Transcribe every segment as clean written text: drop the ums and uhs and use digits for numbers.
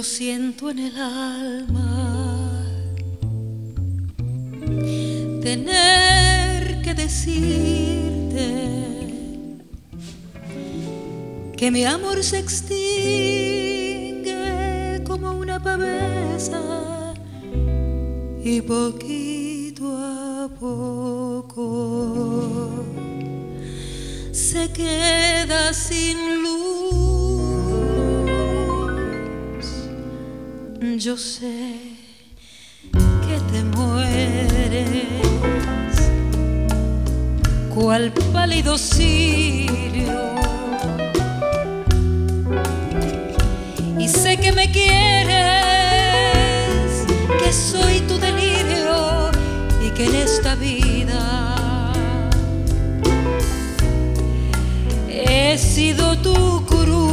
Yo siento en el alma tener que decirte que mi amor se extingue como una pavesa y poquito a poco se queda sin luz. Yo sé que te mueres cual pálido cirio y sé que me quieres, que soy tu delirio y que en esta vida he sido tu cruz.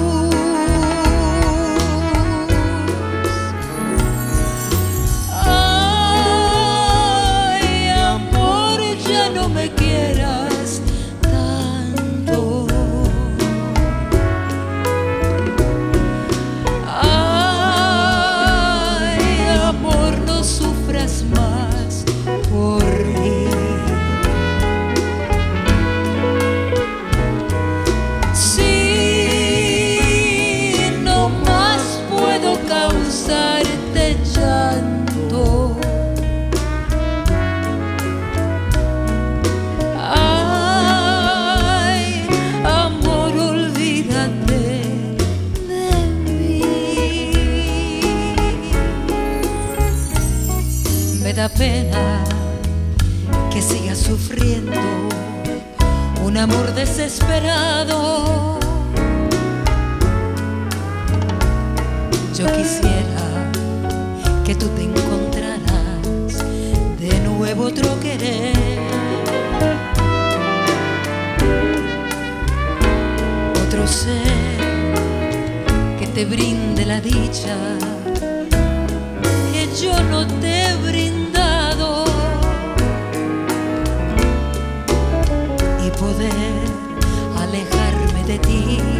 Me da pena que sigas sufriendo un amor desesperado. Yo quisiera que tú te encontraras de nuevo otro querer, otro ser que te brinde la dicha que yo no te he brindado y poder alejarme de ti